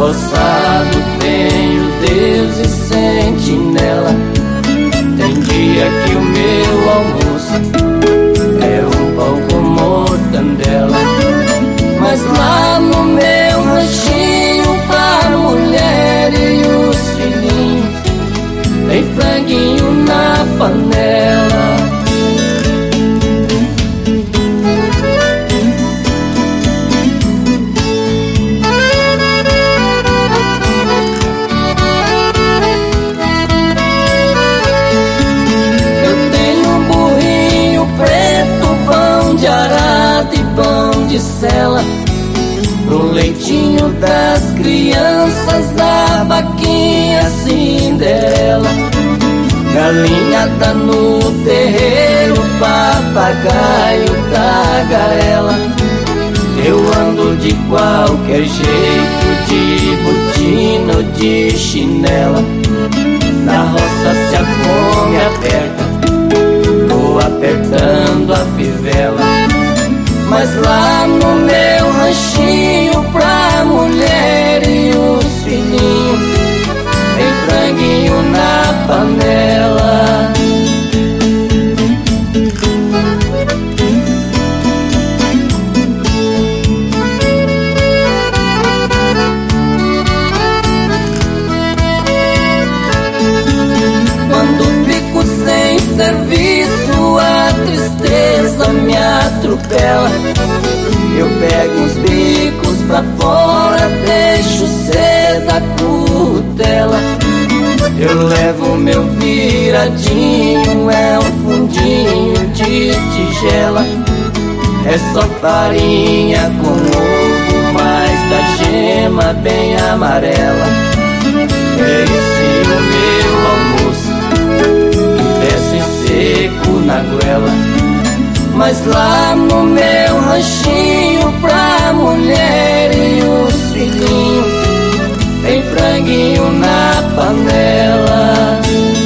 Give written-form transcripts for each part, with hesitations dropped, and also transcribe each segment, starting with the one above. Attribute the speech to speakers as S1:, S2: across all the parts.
S1: roçado tenho Deus e sentinela. Tem dia que o meu almoço é um pão com mortandela, mas lá no meu ranchinho pra mulher e os filhinhos tem franguinho na panela. De arado e pão de sela, no leitinho das crianças, da vaquinha Cinderela. Galinhada no terreiro, papagaio, tagarela. Eu ando de qualquer jeito, de botina ou de chinela. Na roça se a fome aperta, vou apertando a fivela. Mas lá no meu ranchinho pra mulher e os filhinhos tem franguinho na panela. Quando fico sem serviço, a tristeza me atropela. Eu pego uns bicos pra fora, deixo ser da curtela. Eu levo meu viradinho, é um fundinho de tigela. É só farinha com ovo, mas da gema bem amarela. É esse o meu almoço, desce seco na goela. Mas lá no meu ranchinho pra mulher e os filhinhos tem franguinho na panela.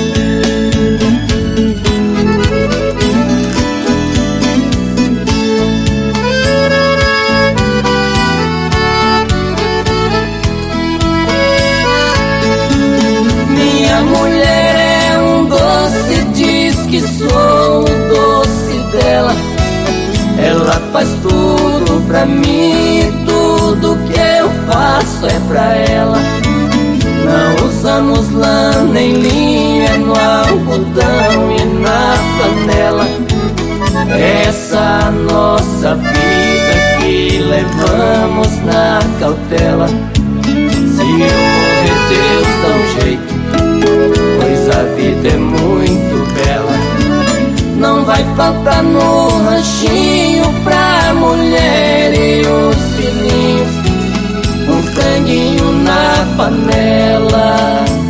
S1: Minha mulher é um doce, diz que sou o doce dela. Ela faz tudo pra mim, tudo que eu faço é pra ela. Não usamos lã nem linho, é no algodão e na panela. Essa a nossa vida que levamos na cautela. Se eu morrer, Deus dá um jeito, pois a vida é muito bela. Não vai faltar no ranchinho pra mulher e os filhinhos um franguinho na panela.